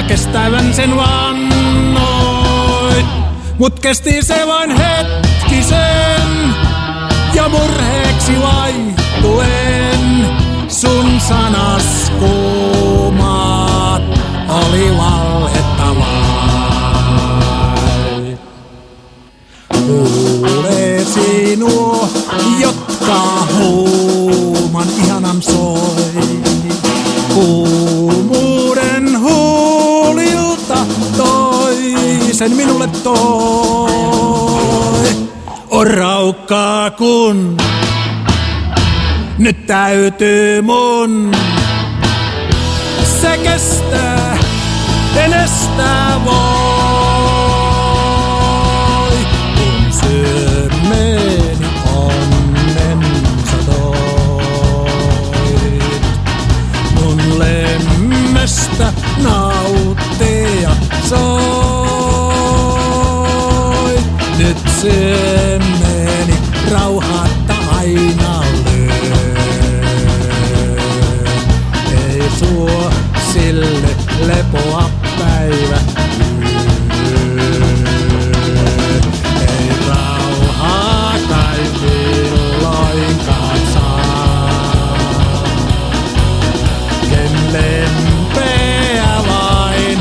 kestävän sen vannoit. Mut kesti se vain hetkisen ja murheeksi vaihtuen. Sun sanas kuumat oli valhetta vai? Kuulesi nuo, jotka huuman ihanan soi. Kuumuuden huulilta toisen minulle toi. On raukkaa kun nyt täytyy mun. Se kestää, en estää voi. Kun syömmeeni onnensa toit. Mun lemmestä nauttia soit. Nyt syömmeeni rauhatta aina lyö. Ei suo sille lepoa päivä yö. Ei rauhaa kai milloinkaan saa. Ken lempeä vain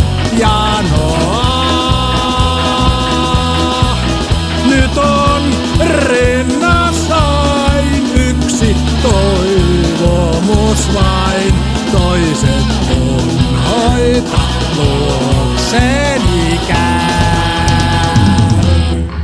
janoaa. Nyt on rinnassain yksi toivomus vain. Toiset unhoita luokseni käy.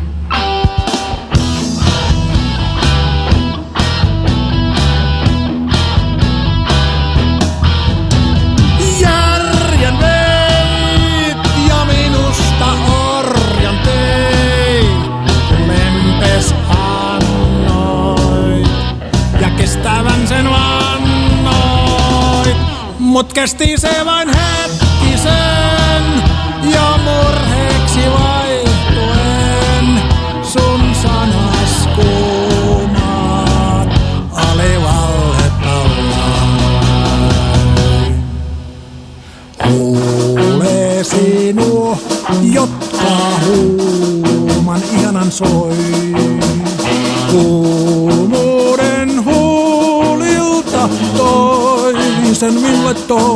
Järjen veit ja minusta orjan teit. Lempes annoit ja kestävän sen vannoit. Mut kesti se vain hetkisen ja murheeksi vaihtuen. Sun sanas kuumat oli valhetta vai? Kuulesi nuo, jotka huuman ihanan soi. Kuumuuden huulilta toisen minulle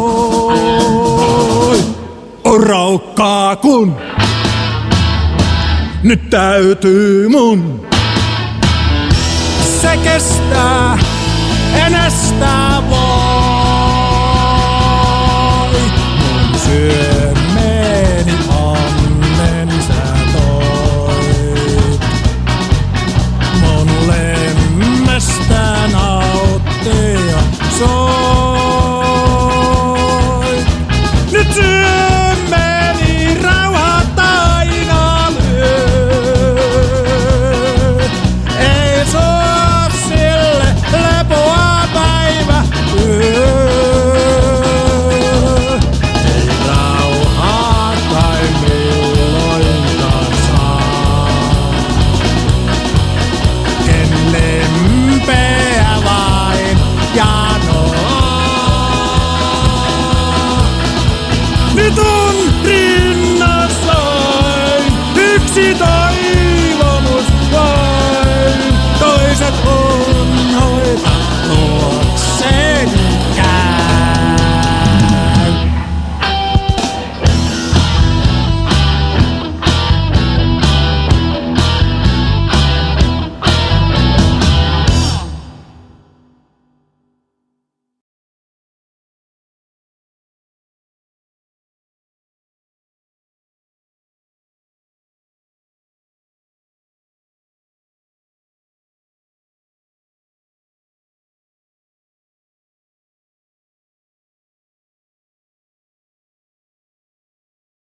toi. On raukkaa kun nyt täytyy mun. Se kestää, en estää voi. Mun syömmeeni onnen sä toit. Mun lemmestä nauttia soit. Nyt syömmeeni rauhatta aina lyö. Ei soo sille lepoa päivä yö. Ei rauhaa kai milloinkaan saa. Ken lempeä vain janoaa. Nyt on rinnassain yksi